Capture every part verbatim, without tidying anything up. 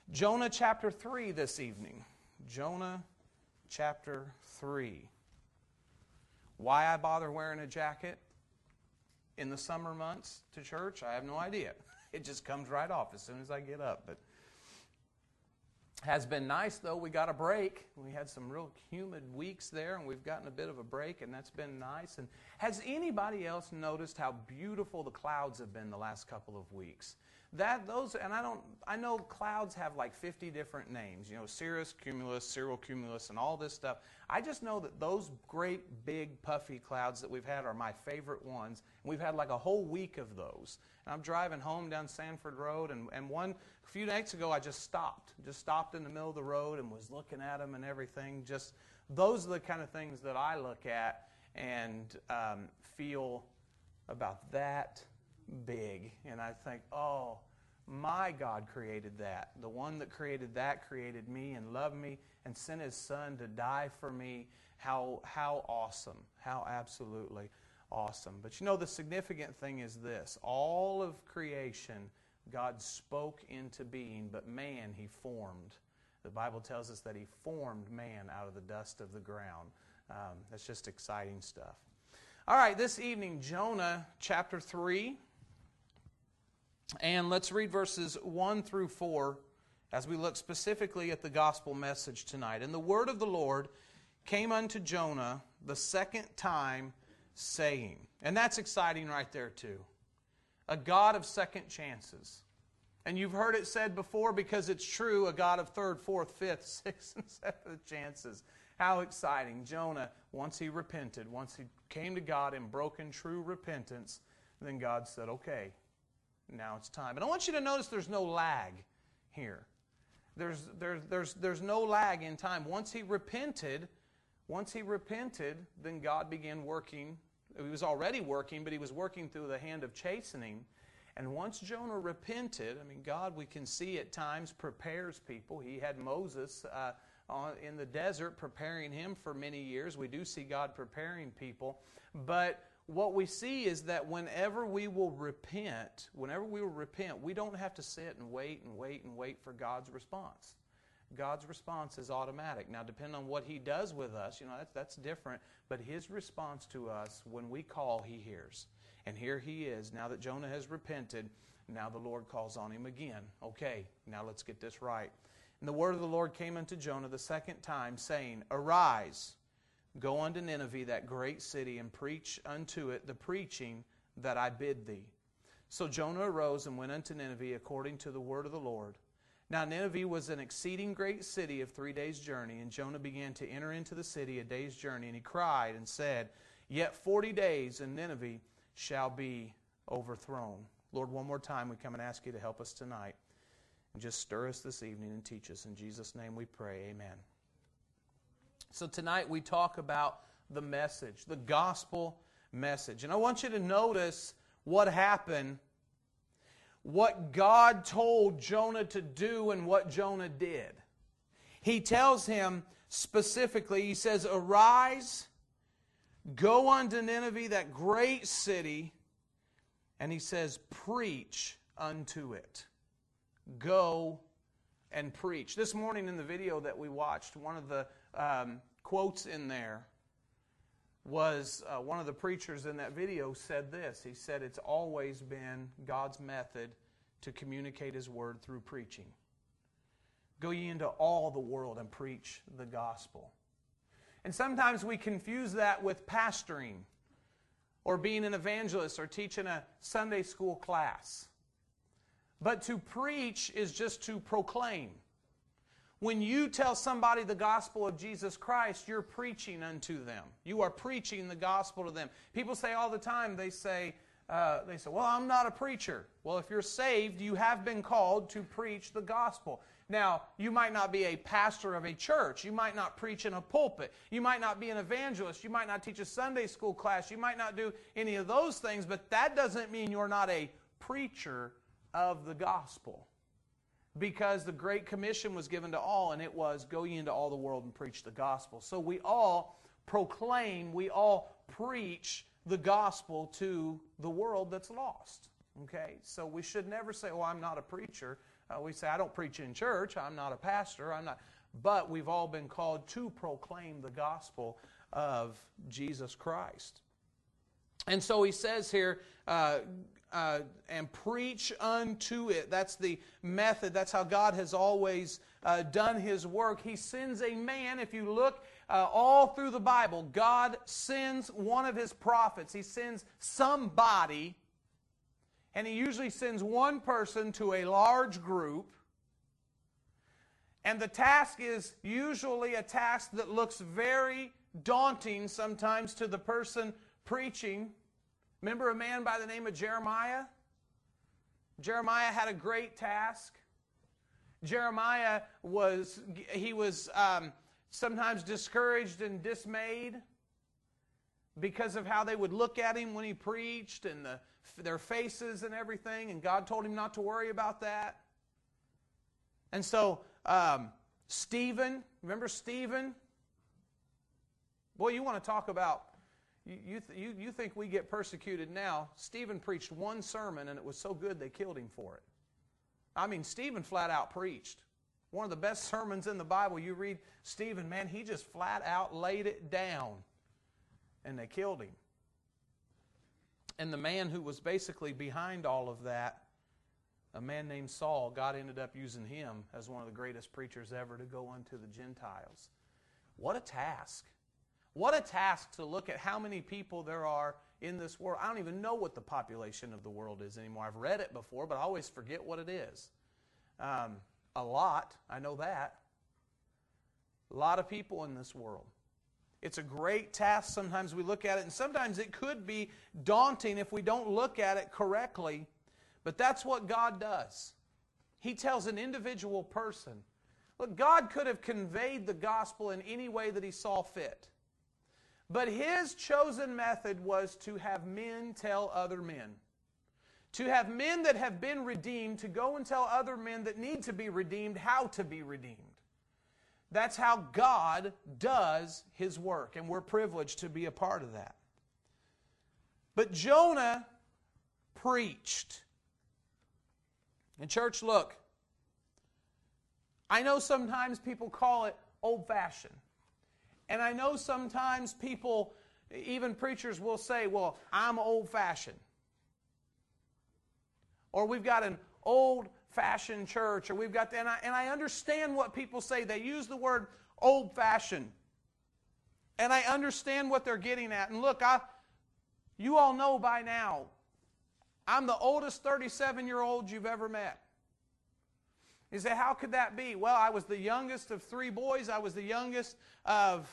Jonah chapter three this evening. Jonah chapter three. Why I bother wearing a jacket in the summer months to church, I have no idea. It just comes right off as soon as I get up. But has been nice, though. We got a break. We had some real humid weeks there, and we've gotten a bit of a break, and that's been nice. And has anybody else noticed how beautiful the clouds have been the last couple of weeks? That those, and I don't, I know clouds have like fifty different names, you know, cirrus, cumulus, cirrocumulus, and all this stuff. I just know that those great, big, puffy clouds that we've had are my favorite ones. And we've had like a whole week of those. And I'm driving home down Sanford Road, and, and one, a few nights ago, I just stopped. Just stopped in the middle of the road and was looking at them and everything. Just, those are the kind of things that I look at and um, feel about that big. And I think, oh, my God created that. The one that created that created me and loved me and sent His Son to die for me. How, how awesome. How absolutely awesome. But you know, the significant thing is this. All of creation, God spoke into being, but man He formed. The Bible tells us that He formed man out of the dust of the ground. Um, that's just exciting stuff. All right, this evening, Jonah chapter three. And let's read verses one through four as we look specifically at the gospel message tonight. And the word of the Lord came unto Jonah the second time, saying, and that's exciting right there too, a God of second chances. And you've heard it said before because it's true, a God of third, fourth, fifth, sixth, and seventh chances. How exciting. Jonah, once he repented, once he came to God in broken, true repentance, then God said, okay, now it's time. And I want you to notice there's no lag here. There's, there's, there's, there's no lag in time. Once he repented, once he repented, then God began working. He was already working, but He was working through the hand of chastening. And once Jonah repented, I mean, God, we can see at times, prepares people. He had Moses uh, on, in the desert preparing him for many years. We do see God preparing people. But what we see is that whenever we will repent, whenever we will repent, we don't have to sit and wait and wait and wait for God's response. God's response is automatic. Now, depending on what He does with us, you know, that's, that's different. But His response to us, when we call, He hears. And here He is. Now that Jonah has repented, now the Lord calls on him again. Okay, now let's get this right. And the word of the Lord came unto Jonah the second time, saying, Arise, go unto Nineveh, that great city, and preach unto it the preaching that I bid thee. So Jonah arose and went unto Nineveh according to the word of the Lord. Now Nineveh was an exceeding great city of three days' journey, and Jonah began to enter into the city a day's journey, and he cried and said, Yet forty days, and Nineveh shall be overthrown. Lord, one more time we come and ask You to help us tonight, and just stir us this evening and teach us. In Jesus' name we pray, amen. So tonight we talk about the message, the gospel message. And I want you to notice what happened, what God told Jonah to do and what Jonah did. He tells him specifically, He says, Arise, go unto Nineveh, that great city, and He says, preach unto it. Go and preach. This morning in the video that we watched, one of the Um, quotes in there was uh, one of the preachers in that video said this. He said, it's always been God's method to communicate His word through preaching. Go ye into all the world and preach the gospel. And sometimes we confuse that with pastoring or being an evangelist or teaching a Sunday school class. But to preach is just to proclaim. When you tell somebody the gospel of Jesus Christ, you're preaching unto them. You are preaching the gospel to them. People say all the time, they say, uh, they say, well, I'm not a preacher. Well, if you're saved, you have been called to preach the gospel. Now, you might not be a pastor of a church. You might not preach in a pulpit. You might not be an evangelist. You might not teach a Sunday school class. You might not do any of those things, but that doesn't mean you're not a preacher of the gospel. Because the Great Commission was given to all, and it was, go ye into all the world and preach the gospel. So we all proclaim, we all preach the gospel to the world that's lost. Okay? So we should never say, oh, I'm not a preacher. Uh, we say, I don't preach in church. I'm not a pastor. I'm not. But we've all been called to proclaim the gospel of Jesus Christ. And so he says here, uh, uh, and preach unto it. That's the method. That's how God has always uh, done His work. He sends a man. If you look uh, all through the Bible, God sends one of His prophets. He sends somebody, and He usually sends one person to a large group. And the task is usually a task that looks very daunting sometimes to the person preaching. Remember a man by the name of Jeremiah? Jeremiah had a great task. Jeremiah was, he was um, sometimes discouraged and dismayed because of how they would look at him when he preached and the, their faces and everything. And God told him not to worry about that. And so, um, Stephen, remember Stephen? Boy, you want to talk about, you, you, you, you think we get persecuted now. Stephen preached one sermon and it was so good they killed him for it. I mean, Stephen flat out preached. One of the best sermons in the Bible. You read Stephen, man, he just flat out laid it down. And they killed him. And the man who was basically behind all of that, a man named Saul, God ended up using him as one of the greatest preachers ever to go unto the Gentiles. What a task. What a task to look at how many people there are in this world. I don't even know what the population of the world is anymore. I've read it before, but I always forget what it is. Um, a lot, I know that. A lot of people in this world. It's a great task. Sometimes we look at it, and sometimes it could be daunting if we don't look at it correctly. But that's what God does. He tells an individual person. Look, God could have conveyed the gospel in any way that He saw fit. But His chosen method was to have men tell other men. To have men that have been redeemed to go and tell other men that need to be redeemed how to be redeemed. That's how God does His work, and we're privileged to be a part of that. But Jonah preached. And church, look, I know sometimes people call it old-fashioned. And I know sometimes people, even preachers, will say, well, I'm old-fashioned. Or we've got an old-fashioned church, or we've got, and I, and I understand what people say. They use the word old-fashioned. And I understand what they're getting at. And look, I, you all know by now, I'm the oldest thirty-seven-year-old you've ever met. You say, how could that be? Well, I was the youngest of three boys. I was the youngest of,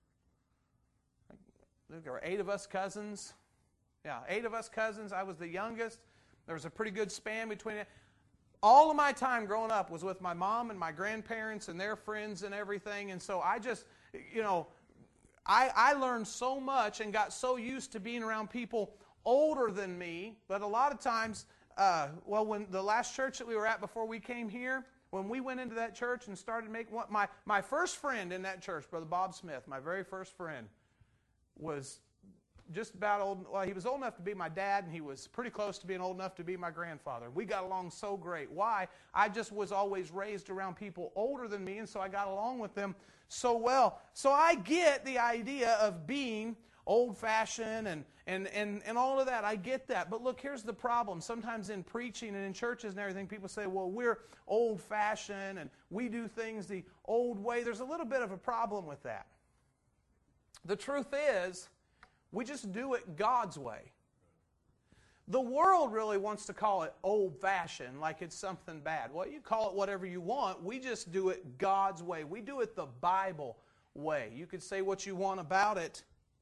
there were eight of us cousins. Yeah, eight of us cousins. I was the youngest. There was a pretty good span between it. All of my time growing up was with my mom and my grandparents and their friends and everything. And so I just, you know, I, I learned so much and got so used to being around people older than me, but a lot of times, uh, well, when the last church that we were at before we came here, when we went into that church and started making what my my first friend in that church, Brother Bob Smith, my very first friend, was just about old. Well, he was old enough to be my dad, and he was pretty close to being old enough to be my grandfather. We got along so great. Why? I just was always raised around people older than me, and so I got along with them so well. So I get the idea of being old-fashioned and, and, and, and all of that. I get that. But look, here's the problem. Sometimes in preaching and in churches and everything, people say, well, we're old-fashioned and we do things the old way. There's a little bit of a problem with that. The truth is, we just do it God's way. The world really wants to call it old-fashioned, like it's something bad. Well, you call it whatever you want. We just do it God's way. We do it the Bible way. You could say what you want about it.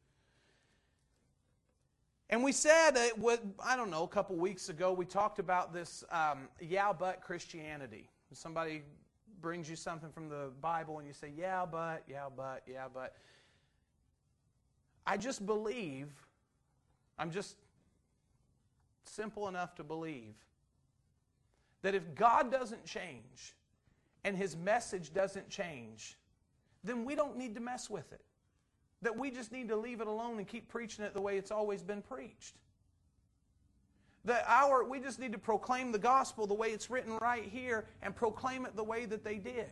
And we said, it would, I don't know, a couple weeks ago, we talked about this um, yeah, but Christianity. Somebody brings you something from the Bible and you say, yeah, but, yeah, but, yeah, but. I just believe, I'm just simple enough to believe, that if God doesn't change and His message doesn't change, then we don't need to mess with it. That we just need to leave it alone and keep preaching it the way it's always been preached. The our, we just need to proclaim the gospel the way it's written right here and proclaim it the way that they did.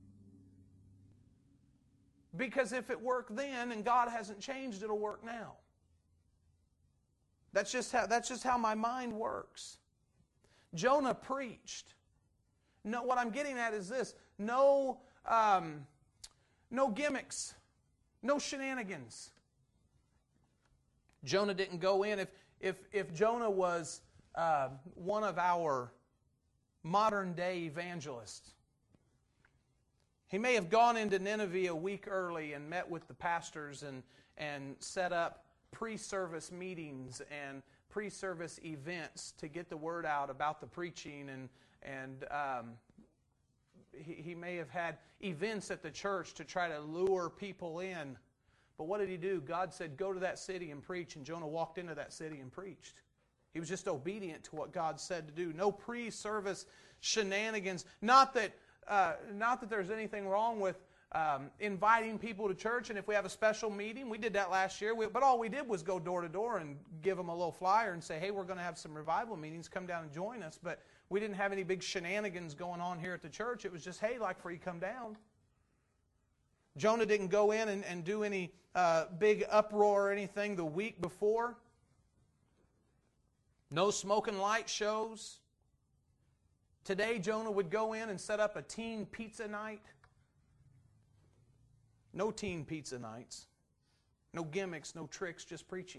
Because if it worked then and God hasn't changed, it'll work now. That's just how, that's just how my mind works. Jonah preached. No, what I'm getting at is this. No, um, no gimmicks. No shenanigans. Jonah didn't go in. If, if, if Jonah was uh, one of our modern day evangelists, he may have gone into Nineveh a week early and met with the pastors and, and set up pre-service meetings and pre-service events to get the word out about the preaching. And, and um, he, he may have had events at the church to try to lure people in. But what did he do? God said, go to that city and preach. And Jonah walked into that city and preached. He was just obedient to what God said to do. No pre-service shenanigans. Not that... Uh, not that there's anything wrong with um, inviting people to church, and if we have a special meeting, we did that last year, we, but all we did was go door to door and give them a little flyer and say, hey, we're going to have some revival meetings, come down and join us. But we didn't have any big shenanigans going on here at the church. It was just, hey, like for you, come down. Jonah didn't go in and, and do any uh, big uproar or anything the week before. No smoking light shows. Today, Jonah would go in and set up a teen pizza night. No teen pizza nights. No gimmicks, no tricks, just preaching.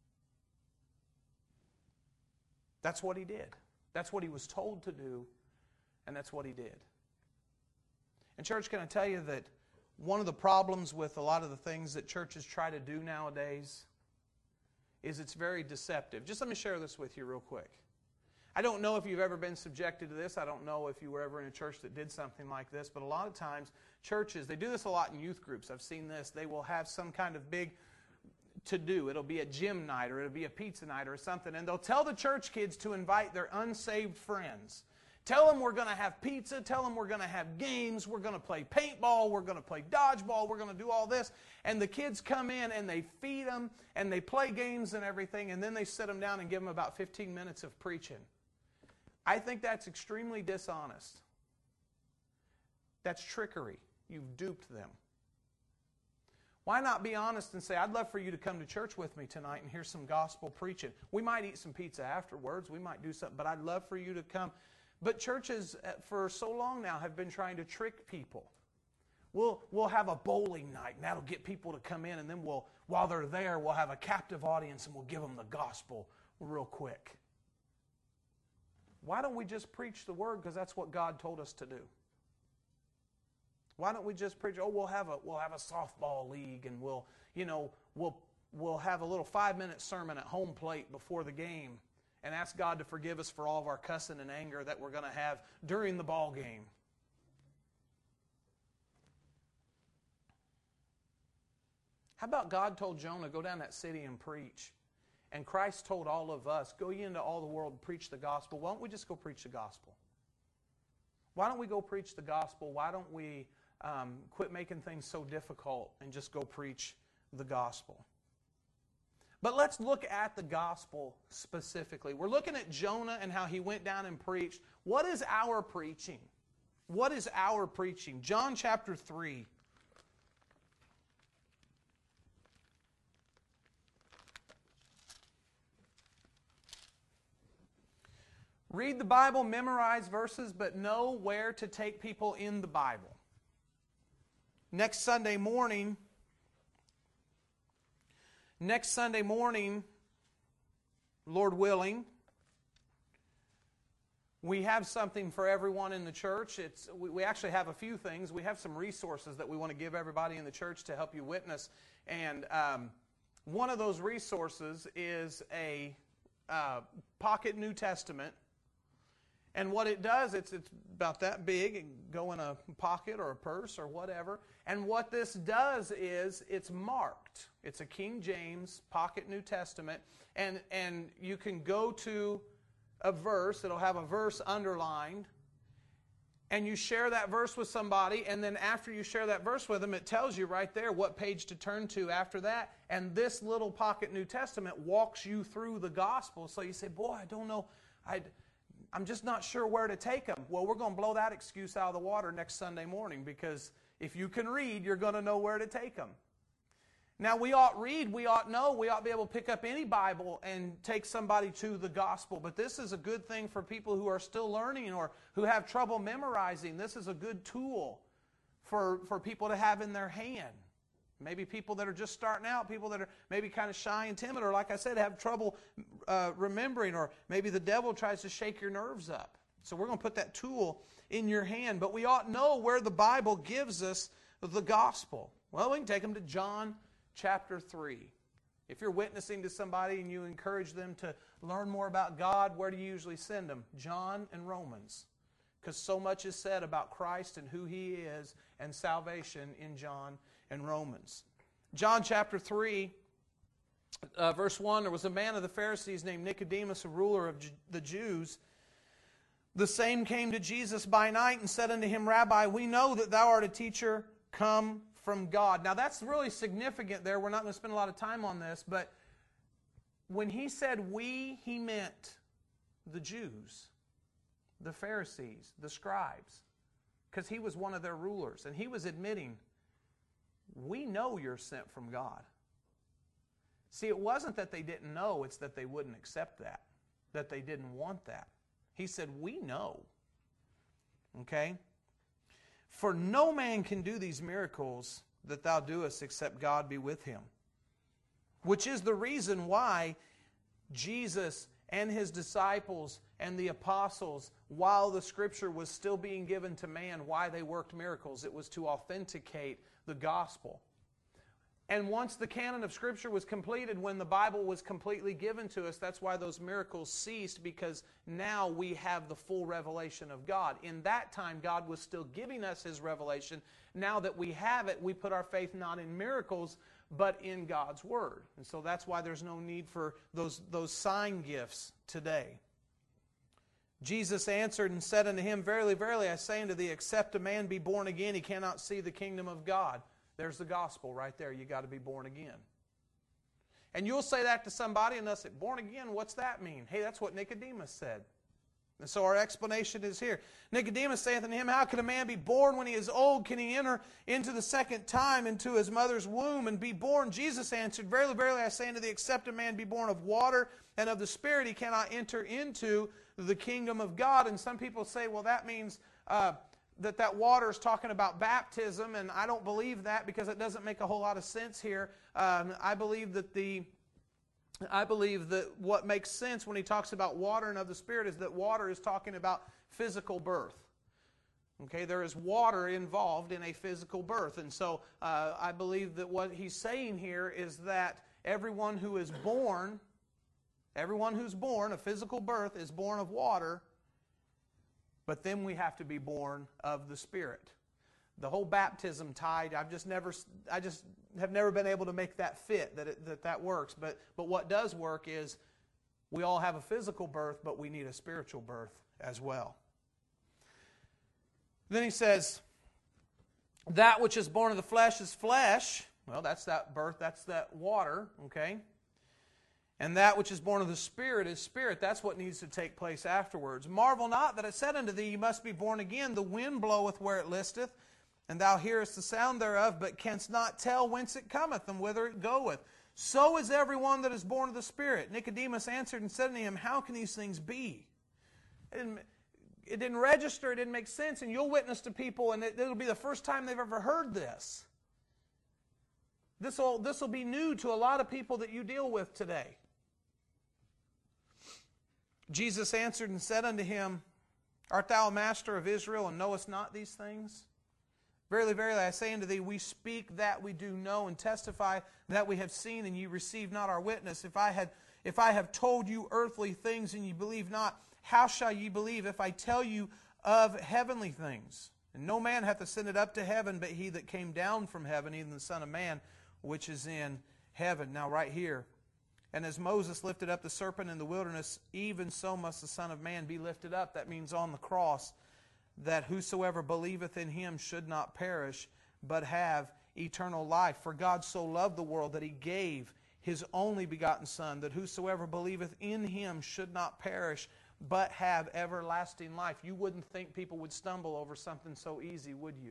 That's what he did. That's what he was told to do, and that's what he did. And church, can I tell you that one of the problems with a lot of the things that churches try to do nowadays is it's very deceptive. Just let me share this with you real quick. I don't know if you've ever been subjected to this. I don't know if you were ever in a church that did something like this. But a lot of times, churches, they do this a lot in youth groups. I've seen this. They will have some kind of big to-do. It'll be a gym night or it'll be a pizza night or something. And they'll tell the church kids to invite their unsaved friends. Tell them we're going to have pizza. Tell them we're going to have games. We're going to play paintball. We're going to play dodgeball. We're going to do all this. And the kids come in and they feed them and they play games and everything. And then they sit them down and give them about fifteen minutes of preaching. I think that's extremely dishonest. That's trickery. You've duped them. Why not be honest and say, I'd love for you to come to church with me tonight and hear some gospel preaching. We might eat some pizza afterwards. We might do something, but I'd love for you to come. But churches for so long now have been trying to trick people. We'll, we'll have a bowling night, and that'll get people to come in, and then we'll, while they're there, we'll have a captive audience, and we'll give them the gospel real quick. Why don't we just preach the word, because that's what God told us to do? Why don't we just preach? Oh, we'll have a we'll have a softball league, and we'll you know we'll we'll have a little five minute sermon at home plate before the game, and ask God to forgive us for all of our cussing and anger that we're going to have during the ball game. How about God told Jonah, go down that city and preach? And Christ told all of us, go ye into all the world and preach the gospel. Why don't we just go preach the gospel? Why don't we go preach the gospel? Why don't we um, quit making things so difficult and just go preach the gospel? But let's look at the gospel specifically. We're looking at Jonah and how he went down and preached. What is our preaching? What is our preaching? John chapter three. Read the Bible, memorize verses, but know where to take people in the Bible. Next Sunday morning, next Sunday morning, Lord willing, we have something for everyone in the church. It's, we, we actually have a few things. We have some resources that we want to give everybody in the church to help you witness. And um, one of those resources is a uh, pocket New Testament. And what it does, it's, it's about that big. It can go in a pocket or a purse or whatever. And what this does is it's marked. It's a King James pocket New Testament. And, and you can go to a verse. It'll have a verse underlined. and you share that verse with somebody, and then after you share that verse with them, it tells you right there what page to turn to after that. And this little pocket New Testament walks you through the gospel. So you say, boy, I don't know, I, I'm just not sure where to take them. Well, we're going to blow that excuse out of the water next Sunday morning, because if you can read, you're going to know where to take them. Now, we ought read, we ought know, we ought be able to pick up any Bible and take somebody to the gospel. But this is a good thing for people who are still learning or who have trouble memorizing. This is a good tool for, for people to have in their hand. Maybe people that are just starting out, people that are maybe kind of shy and timid, or like I said, have trouble uh, remembering, or maybe the devil tries to shake your nerves up. So we're going to put that tool in your hand. But we ought know where the Bible gives us the gospel. Well, we can take them to John chapter three. If you're witnessing to somebody and you encourage them to learn more about God, where do you usually send them? John and Romans. Because so much is said about Christ and who He is and salvation in John and Romans. John chapter three, uh, verse one, there was a man of the Pharisees named Nicodemus, a ruler of the Jews. The same came to Jesus by night and said unto him, Rabbi, we know that thou art a teacher come from God. Now that's really significant there. We're not going to spend a lot of time on this, but when he said we, he meant the Jews, the Pharisees, the scribes, because he was one of their rulers, and he was admitting, we know you're sent from God. See, it wasn't that they didn't know, it's that they wouldn't accept that, that they didn't want that. He said, we know. Okay? For no man can do these miracles that thou doest except God be with him. Which is the reason why Jesus and His disciples and the apostles, while the Scripture was still being given to man, why they worked miracles. It was to authenticate the gospel. And once the canon of Scripture was completed, when the Bible was completely given to us, that's why those miracles ceased, because now we have the full revelation of God. In that time, God was still giving us His revelation. Now that we have it, we put our faith not in miracles, but in God's Word. And so that's why there's no need for those, those sign gifts today. Jesus answered and said unto him, Verily, verily, I say unto thee, except a man be born again, he cannot see the kingdom of God. There's the gospel right there. You got to be born again. And you'll say that to somebody and they'll say, born again, what's that mean? Hey, that's what Nicodemus said. And so our explanation is here. Nicodemus saith unto him, How can a man be born when he is old? Can he enter into the second time into his mother's womb and be born? Jesus answered, Verily, verily, I say unto thee, except a man be born of water and of the Spirit, he cannot enter into the kingdom of God. And some people say, well, that means uh, that that water is talking about baptism, and I don't believe that, because it doesn't make a whole lot of sense here. Um, I believe that the I believe that what makes sense when he talks about water and of the Spirit is that water is talking about physical birth. Okay, there is water involved in a physical birth, and so uh, I believe that what he's saying here is that everyone who is born, everyone who's born, a physical birth, is born of water. But then we have to be born of the Spirit. The whole baptism tide, I've just never, I just have never been able to make that fit, that it, that, that works. But, but what does work is we all have a physical birth, but we need a spiritual birth as well. Then he says, that which is born of the flesh is flesh. Well, that's that birth, that's that water, okay? And that which is born of the Spirit is spirit. That's what needs to take place afterwards. Marvel not that I said unto thee, you must be born again. The wind bloweth where it listeth, and thou hearest the sound thereof, but canst not tell whence it cometh and whither it goeth. So is everyone that is born of the Spirit. Nicodemus answered and said unto him, How can these things be? It didn't, it didn't register, it didn't make sense, and you'll witness to people, and it, it'll be the first time they've ever heard this. This will, this will be new to a lot of people that you deal with today. Jesus answered and said unto him, Art thou a master of Israel, and knowest not these things? Verily, verily, I say unto thee, we speak that we do know, and testify that we have seen, and ye receive not our witness. If I had, if I have told you earthly things, and ye believe not, how shall ye believe if I tell you of heavenly things? And no man hath ascended up to heaven, but he that came down from heaven, even the Son of Man, which is in heaven. Now, right here, and as Moses lifted up the serpent in the wilderness, even so must the Son of Man be lifted up. That means on the cross. that whosoever believeth in him should not perish, but have eternal life. For God so loved the world that he gave his only begotten Son, that whosoever believeth in him should not perish, but have everlasting life. You wouldn't think people would stumble over something so easy, would you?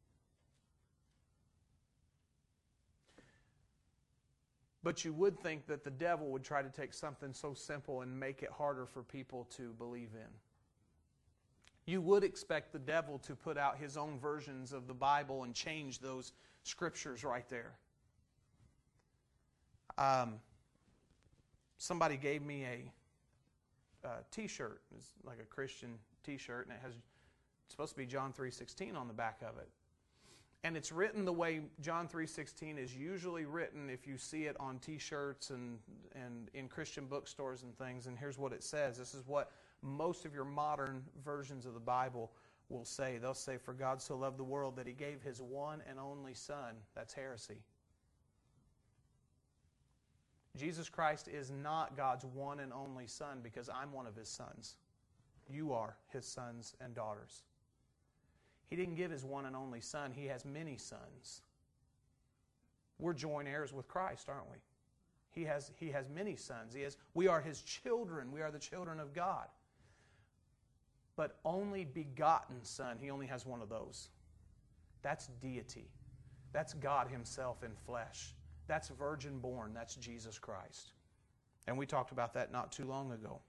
But you would think that the devil would try to take something so simple and make it harder for people to believe in. You would expect the devil to put out his own versions of the Bible and change those scriptures right there. Um, somebody gave me a, a T-shirt. It's like a Christian T-shirt, and it has it's supposed to be John three sixteen on the back of it. And it's written the way John three sixteen is usually written if you see it on T-shirts and, and in Christian bookstores and things. And here's what it says. This is what most of your modern versions of the Bible will say. They'll say, "For God so loved the world that he gave his one and only Son." That's heresy. Jesus Christ is not God's one and only Son because I'm one of his sons. You are his sons and daughters. He didn't give his one and only Son. He has many sons. We're joint heirs with Christ, aren't we? He has, he has many sons. He has, we are his children. We are the children of God. But only begotten Son, he only has one of those. That's deity. That's God himself in flesh. That's virgin born. That's Jesus Christ. And we talked about that not too long ago.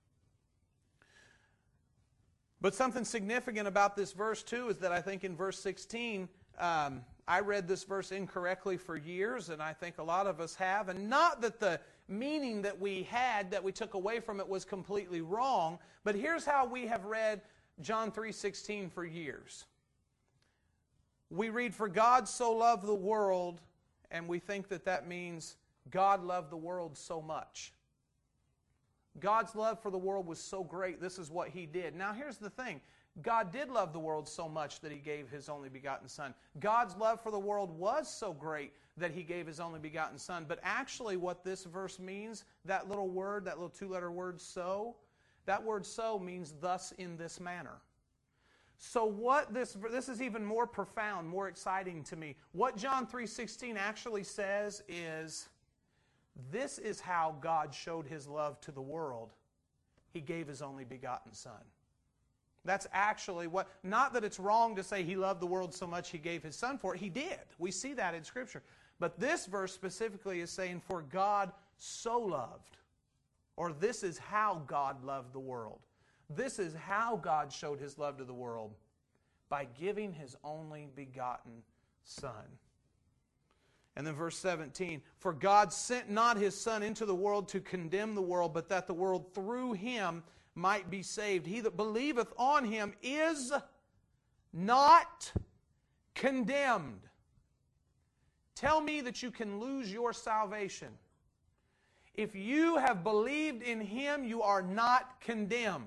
But something significant about this verse too is that I think in verse sixteen, um, I read this verse incorrectly for years, and I think a lot of us have. And not that the meaning that we had, that we took away from it, was completely wrong, but here's how we have read John three sixteen for years. We read, "For God so loved the world," and we think that that means God loved the world so much. God's love for the world was so great, this is what he did. Now here's the thing. God did love the world so much that he gave his only begotten Son. God's love for the world was so great that he gave his only begotten Son. But actually what this verse means, that little word, that little two-letter word, so, that word so means thus in this manner. So what this, this is even more profound, more exciting to me. What John three sixteen actually says is, this is how God showed his love to the world. He gave his only begotten Son. That's actually what, not that it's wrong to say he loved the world so much he gave his Son for it. He did. We see that in Scripture. But this verse specifically is saying, for God so loved, or this is how God loved the world. This is how God showed his love to the world, by giving his only begotten Son. And then verse seventeen, "For God sent not his Son into the world to condemn the world, but that the world through him might be saved. He that believeth on him is not condemned." Tell me that you can lose your salvation. If you have believed in him, you are not condemned.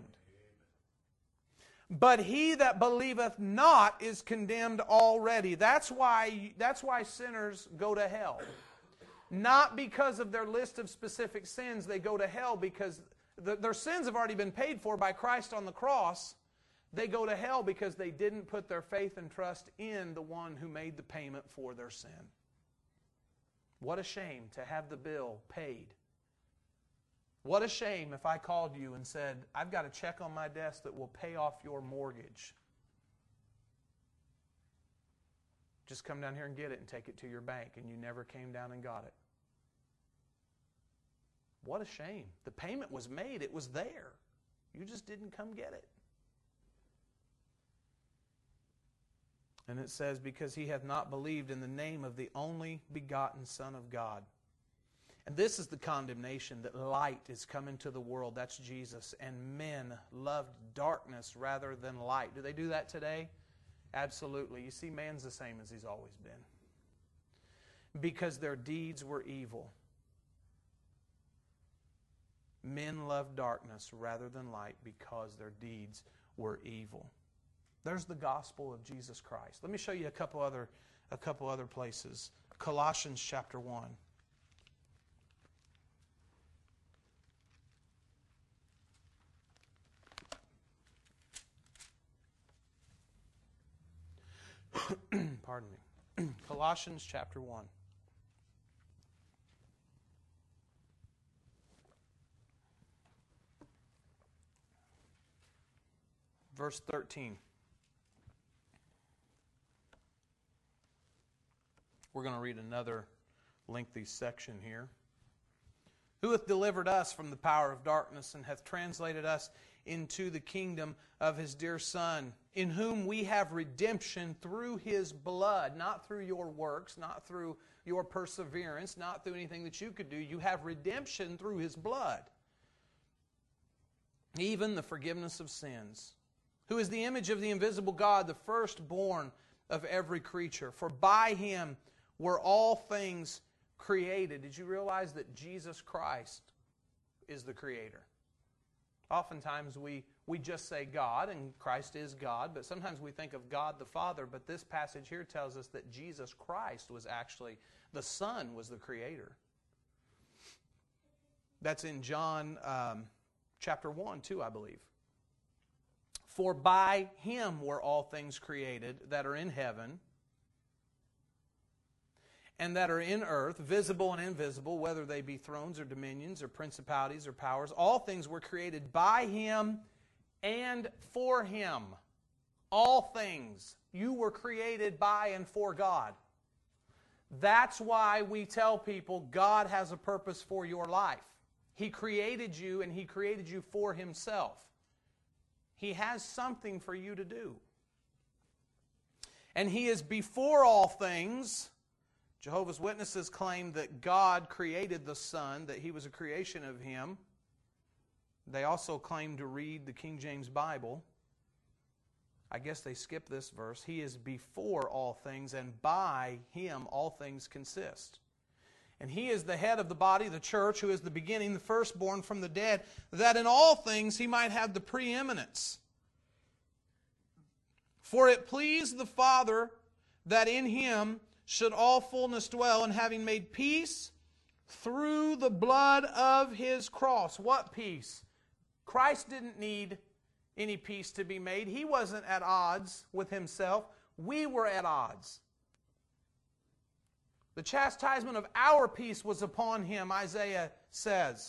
But he that believeth not is condemned already. That's why, that's why sinners go to hell. Not because of their list of specific sins. They go to hell because the, their sins have already been paid for by Christ on the cross. They go to hell because they didn't put their faith and trust in the one who made the payment for their sin. What a shame to have the bill paid. What a shame if I called you and said, "I've got a check on my desk that will pay off your mortgage. Just come down here and get it and take it to your bank," and you never came down and got it. What a shame. The payment was made. It was there. You just didn't come get it. And it says, "Because he hath not believed in the name of the only begotten Son of God." And this is the condemnation, that light is come into the world. That's Jesus. And men loved darkness rather than light. Do they do that today? Absolutely. You see, man's the same as he's always been. Because their deeds were evil. Men loved darkness rather than light because their deeds were evil. There's the gospel of Jesus Christ. Let me show you a couple other, a couple other places. Colossians chapter one. Pardon me. Colossians chapter one. Verse thirteen. We're going to read another lengthy section here. Who hath delivered us from the power of darkness and hath translated us into the kingdom of His dear Son, in whom we have redemption through His blood, not through your works, not through your perseverance, not through anything that you could do. You have redemption through His blood, even the forgiveness of sins. Who is the image of the invisible God, the firstborn of every creature. For by Him were all things created. Did you realize that Jesus Christ is the Creator? Oftentimes we, we just say God, and Christ is God, but sometimes we think of God the Father, but this passage here tells us that Jesus Christ was actually, the Son was the Creator. That's in John um, chapter one, too, I believe. For by Him were all things created that are in heaven and that are in earth, visible and invisible, whether they be thrones or dominions or principalities or powers. All things were created by Him and for Him. All things. You were created by and for God. That's why we tell people God has a purpose for your life. He created you, and He created you for Himself. He has something for you to do. And He is before all things. Jehovah's Witnesses claim that God created the Son, that He was a creation of Him. They also claim to read the King James Bible. I guess they skip this verse. He is before all things, and by Him all things consist. And He is the head of the body, the church, who is the beginning, the firstborn from the dead, that in all things He might have the preeminence. For it pleased the Father that in Him should all fullness dwell, and having made peace through the blood of His cross. What peace? Christ didn't need any peace to be made. He wasn't at odds with Himself. We were at odds. The chastisement of our peace was upon Him, Isaiah says.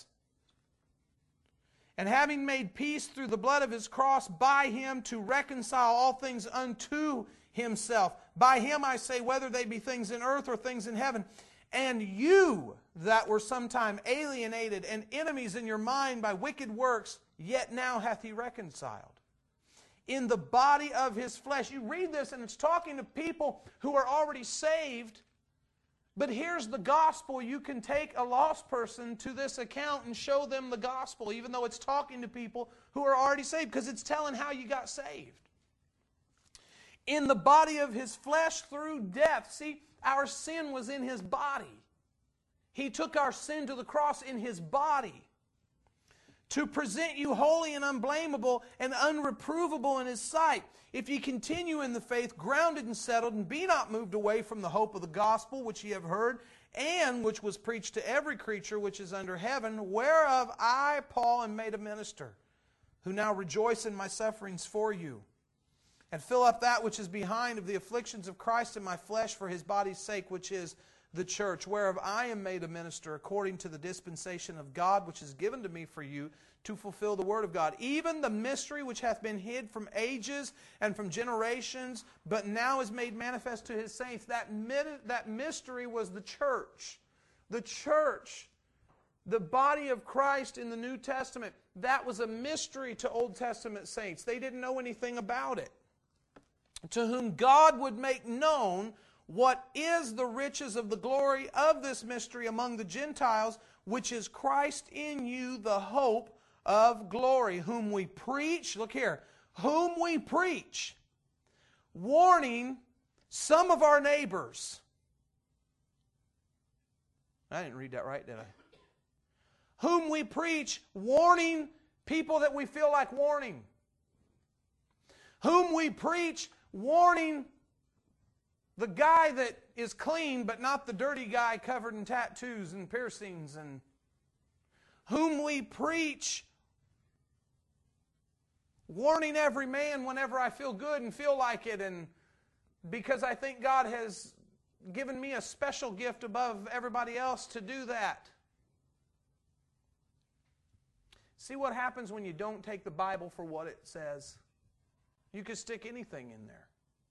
And having made peace through the blood of His cross, by Him to reconcile all things unto Himself. By Him, I say, whether they be things in earth or things in heaven. And you that were sometime alienated and enemies in your mind by wicked works, yet now hath He reconciled in the body of His flesh. You read this and it's talking to people who are already saved. But here's the gospel. You can take a lost person to this account and show them the gospel, even though it's talking to people who are already saved, because it's telling how you got saved. In the body of His flesh through death. See, our sin was in His body. He took our sin to the cross in His body, to present you holy and unblameable and unreprovable in His sight. If ye continue in the faith, grounded and settled, and be not moved away from the hope of the gospel which ye have heard, and which was preached to every creature which is under heaven, whereof I, Paul, am made a minister, who now rejoice in my sufferings for you, and fill up that which is behind of the afflictions of Christ in my flesh for His body's sake, which is the church, whereof I am made a minister according to the dispensation of God, which is given to me for you, to fulfill the word of God, even the mystery which hath been hid from ages and from generations, but now is made manifest to His saints. That, that mystery was the church. The church, the body of Christ in the New Testament, that was a mystery to Old Testament saints. They didn't know anything about it. To whom God would make known what is the riches of the glory of this mystery among the Gentiles, which is Christ in you, the hope of glory, whom we preach, look here, whom we preach, warning some of our neighbors. I didn't read that right, did I? Whom we preach, warning people that we feel like warning. Whom we preach, warning the guy that is clean, but not the dirty guy covered in tattoos and piercings. And whom we preach, warning every man whenever I feel good and feel like it. And because I think God has given me a special gift above everybody else to do that. See what happens when you don't take the Bible for what it says? You could stick anything in there.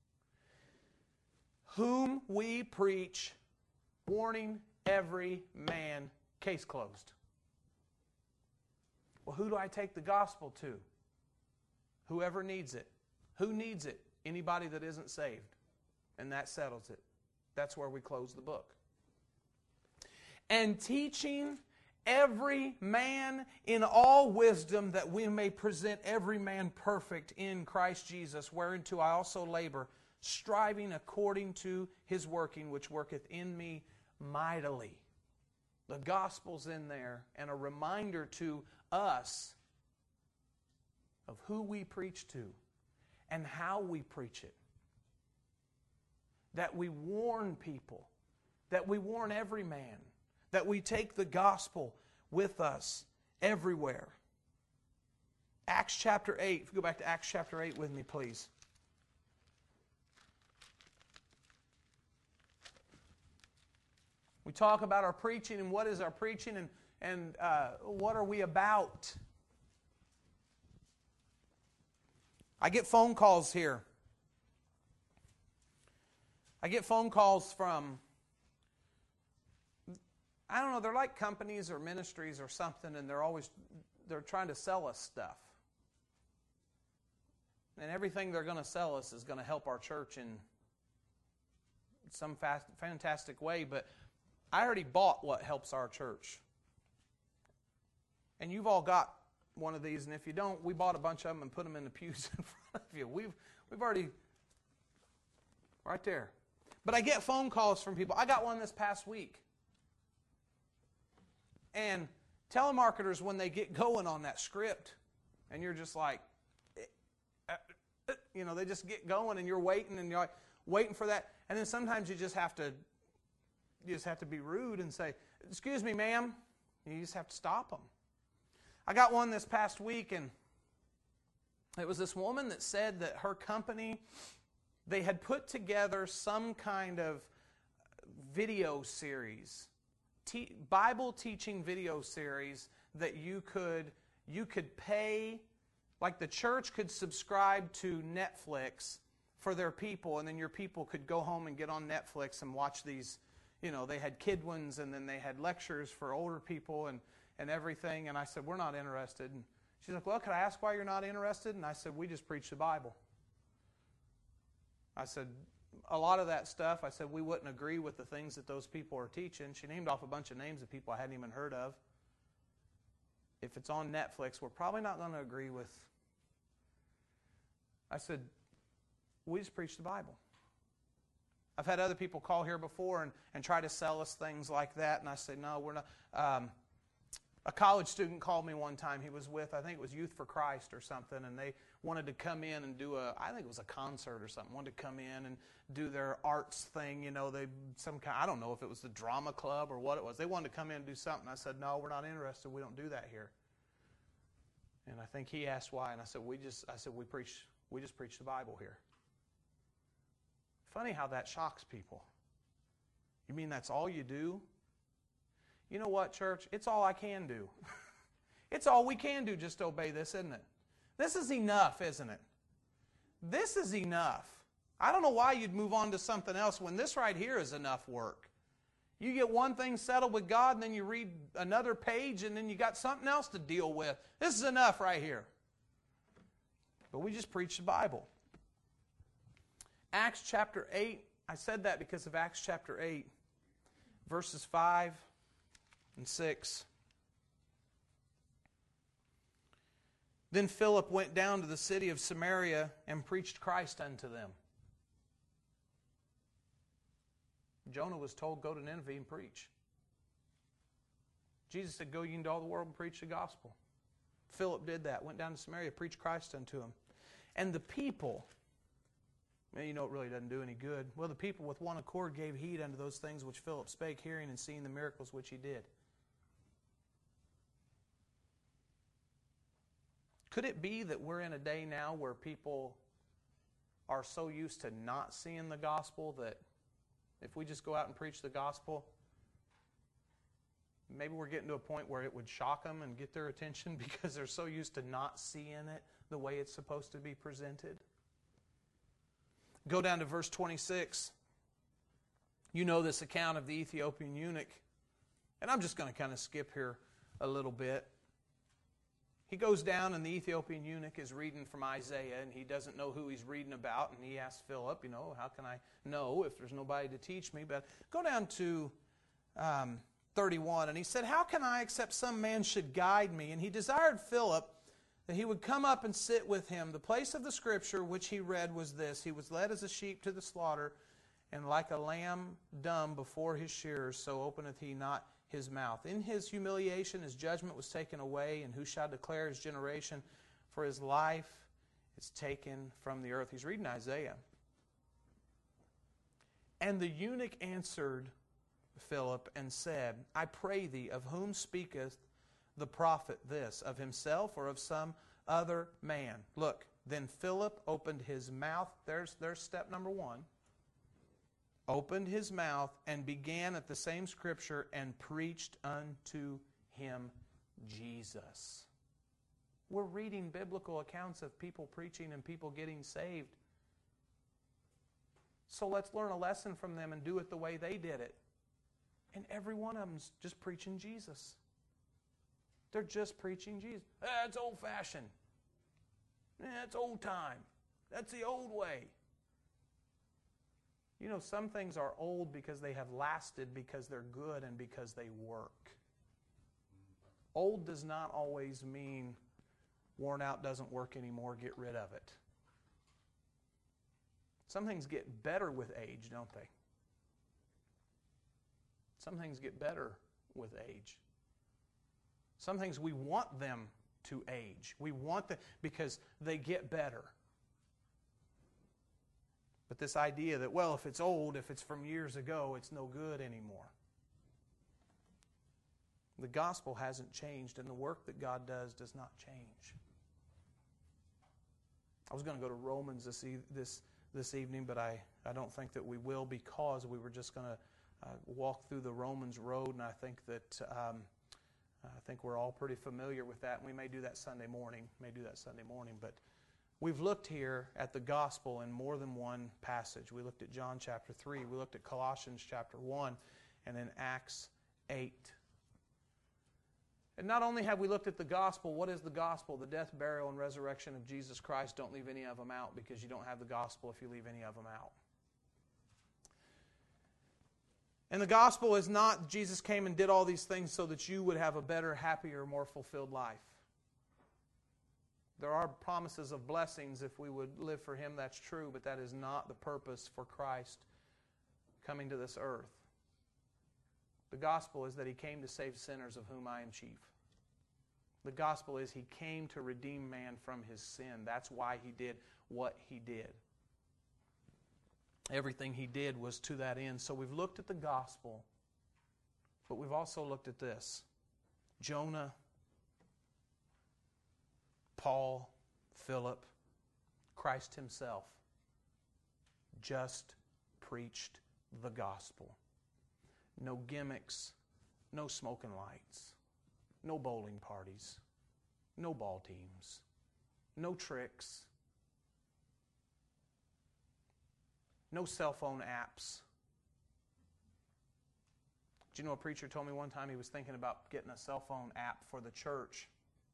Whom we preach, warning every man, case closed. Well, who do I take the gospel to? Whoever needs it. Who needs it? Anybody that isn't saved. And that settles it. That's where we close the book. And teaching every man in all wisdom, that we may present every man perfect in Christ Jesus, whereunto I also labor, striving according to His working, which worketh in me mightily. The gospel's in there, and a reminder to us of who we preach to and how we preach it. That we warn people, that we warn every man, that we take the gospel with us everywhere. Acts chapter eight. If you go back to Acts chapter eight with me, please. We talk about our preaching and what is our preaching and, and uh, what are we about. I get phone calls here. I get phone calls from, I don't know, they're like companies or ministries or something, and they're always, they're trying to sell us stuff. And everything they're going to sell us is going to help our church in some fast, fantastic way, but I already bought what helps our church. And you've all got one of these, and if you don't, we bought a bunch of them and put them in the pews in front of you. We've, we've already, right there. But I get phone calls from people. I got one this past week. And telemarketers, when they get going on that script, and you're just like, you know, they just get going, and you're waiting, and you're like, waiting for that. And then sometimes you just have to, you just have to be rude and say, "Excuse me, ma'am." You just have to stop them. I got one this past week, and it was this woman that said that her company, they had put together some kind of video series, te- Bible teaching video series that you could you could pay, like the church could subscribe to Netflix for their people, and then your people could go home and get on Netflix and watch these. You know, they had kid ones, and then they had lectures for older people and, and everything. And I said, "We're not interested." And she's like, "Well, could I ask why you're not interested?" And I said, "We just preach the Bible." I said, "A lot of that stuff," I said, "we wouldn't agree with the things that those people are teaching." She named off a bunch of names of people I hadn't even heard of. If it's on Netflix, we're probably not going to agree with. I said, "We just preach the Bible." I've had other people call here before and, and try to sell us things like that, and I say, "No, we're not." Um, a college student called me one time. He was with, I think it was Youth for Christ or something, and they wanted to come in and do a, I think it was a concert or something, wanted to come in and do their arts thing, you know, they some kind, I don't know if it was the drama club or what it was. They wanted to come in and do something. I said, "No, we're not interested. We don't do that here." And I think he asked why, and I said, we just, I said, we preach, we just preach the Bible here. Funny how that shocks people. You mean that's all you do? You know what, church? It's all I can do. It's all we can do, just obey this, isn't it? This is enough, isn't it? This is enough. I don't know why you'd move on to something else when this right here is enough work. You get one thing settled with God, and then you read another page, and then you got something else to deal with. This is enough right here. But we just preach the Bible. Acts chapter eight, I said that because of Acts chapter eight, verses five and six. Then Philip went down to the city of Samaria and preached Christ unto them. Jonah was told, "Go to Nineveh and preach." Jesus said, "Go ye into all the world and preach the gospel." Philip did that, went down to Samaria, preached Christ unto them. And the people, you know, it really doesn't do any good. Well, the people with one accord gave heed unto those things which Philip spake, hearing and seeing the miracles which he did. Could it be that we're in a day now where people are so used to not seeing the gospel that if we just go out and preach the gospel, maybe we're getting to a point where it would shock them and get their attention because they're so used to not seeing it the way it's supposed to be presented. Go down to verse twenty-six. You know this account of the Ethiopian eunuch. And I'm just going to kind of skip here a little bit. He goes down and the Ethiopian eunuch is reading from Isaiah and he doesn't know who he's reading about. And he asks Philip, you know, how can I know if there's nobody to teach me? But go down to um, thirty-one. And he said, how can I except some man should guide me? And he desired Philip that he would come up and sit with him. The place of the scripture which he read was this: he was led as a sheep to the slaughter, and like a lamb dumb before his shearers, so openeth he not his mouth. In his humiliation his judgment was taken away, and who shall declare his generation? For his life is taken from the earth. He's reading Isaiah. And the eunuch answered Philip and said, I pray thee, of whom speaketh the prophet this, of himself or of some other man? Look, then Philip opened his mouth. There's, there's step number one. Opened his mouth and began at the same scripture and preached unto him Jesus. We're reading biblical accounts of people preaching and people getting saved. So let's learn a lesson from them and do it the way they did it. And every one of them's just preaching Jesus. They're just preaching Jesus. That's old-fashioned. That's old time. That's the old way. You know, some things are old because they have lasted, because they're good, and because they work. Old does not always mean worn out, doesn't work anymore, get rid of it. Some things get better with age, don't they? Some things get better with age. Some things we want them to age. We want them because they get better. But this idea that, well, if it's old, if it's from years ago, it's no good anymore. The gospel hasn't changed, and the work that God does does not change. I was going to go to Romans this e- this this evening, but I, I don't think that we will, because we were just going to uh, walk through the Romans road, and I think that um, I think we're all pretty familiar with that, and we may do that Sunday morning, may do that Sunday morning, but we've looked here at the gospel in more than one passage. We looked at John chapter three, we looked at Colossians chapter one, and then Acts eight. And not only have we looked at the gospel, what is the gospel? The death, burial, and resurrection of Jesus Christ. Don't leave any of them out, because you don't have the gospel if you leave any of them out. And the gospel is not Jesus came and did all these things so that you would have a better, happier, more fulfilled life. There are promises of blessings if we would live for Him, that's true, but that is not the purpose for Christ coming to this earth. The gospel is that He came to save sinners, of whom I am chief. The gospel is He came to redeem man from his sin. That's why He did what He did. Everything He did was to that end. So we've looked at the gospel, but we've also looked at this. Jonah, Paul, Philip, Christ Himself just preached the gospel. No gimmicks, no smoking lights, no bowling parties, no ball teams, no tricks, no cell phone apps. Do you know a preacher told me one time he was thinking about getting a cell phone app for the church?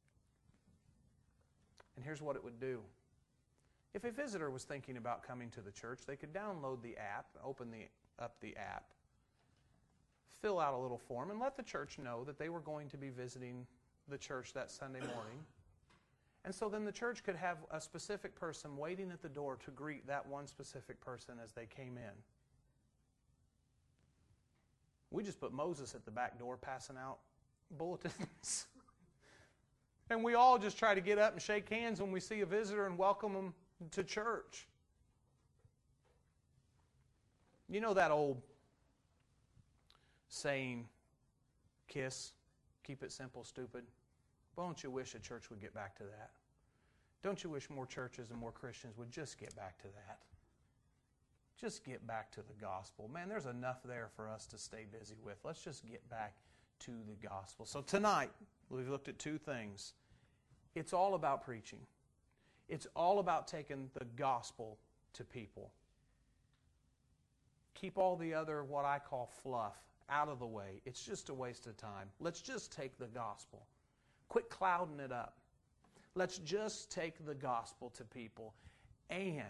And here's what it would do. If a visitor was thinking about coming to the church, they could download the app, open the, up the app, fill out a little form, and let the church know that they were going to be visiting the church that Sunday morning. And so then the church could have a specific person waiting at the door to greet that one specific person as they came in. We just put Moses at the back door passing out bulletins. And we all just try to get up and shake hands when we see a visitor and welcome them to church. You know that old saying, kiss, keep it simple, stupid? Why don't you wish a church would get back to that? Don't you wish more churches and more Christians would just get back to that? Just get back to the gospel. Man, there's enough there for us to stay busy with. Let's just get back to the gospel. So tonight, we've looked at two things. It's all about preaching. It's all about taking the gospel to people. Keep all the other, what I call fluff, out of the way. It's just a waste of time. Let's just take the gospel. Quit clouding it up. Let's just take the gospel to people. And,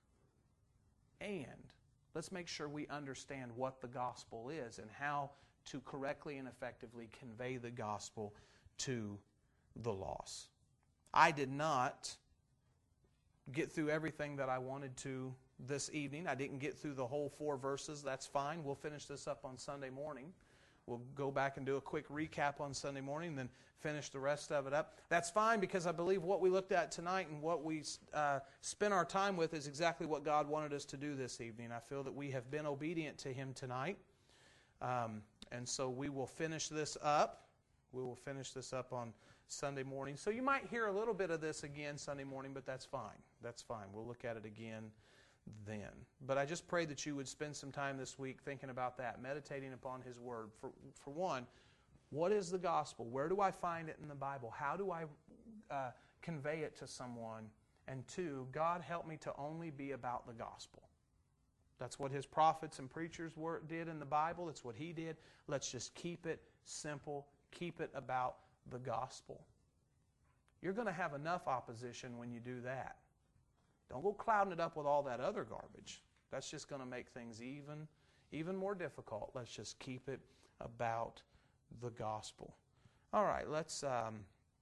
and, let's make sure we understand what the gospel is and how to correctly and effectively convey the gospel to the lost. I did not get through everything that I wanted to this evening. I didn't get through the whole four verses. That's fine. We'll finish this up on Sunday morning. We'll go back and do a quick recap on Sunday morning and then finish the rest of it up. That's fine because I believe what we looked at tonight and what we uh, spent our time with is exactly what God wanted us to do this evening. I feel that we have been obedient to Him tonight. Um, and so we will finish this up. We will finish this up on Sunday morning. So you might hear a little bit of this again Sunday morning, but that's fine. That's fine. We'll look at it again then. But I just pray that you would spend some time this week thinking about that, meditating upon His Word. For, for one, what is the gospel? Where do I find it in the Bible? How do I uh, convey it to someone? And two, God help me to only be about the gospel. That's what His prophets and preachers were, did in the Bible. It's what He did. Let's just keep it simple. Keep it about the gospel. You're going to have enough opposition when you do that. Don't go clouding it up with all that other garbage. That's just going to make things even, even more difficult. Let's just keep it about the gospel. All right, let's um,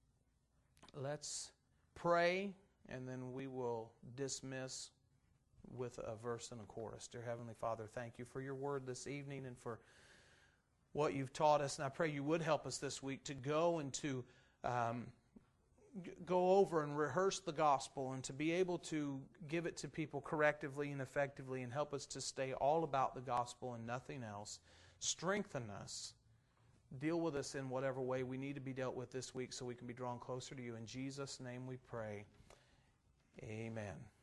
let's pray, and then we will dismiss with a verse and a chorus. Dear Heavenly Father, thank you for your word this evening and for what you've taught us. And I pray you would help us this week to go and to um, go over and rehearse the gospel and to be able to give it to people correctively and effectively and help us to stay all about the gospel and nothing else. Strengthen us. Deal with us in whatever way we need to be dealt with this week so we can be drawn closer to you. In Jesus' name we pray. Amen.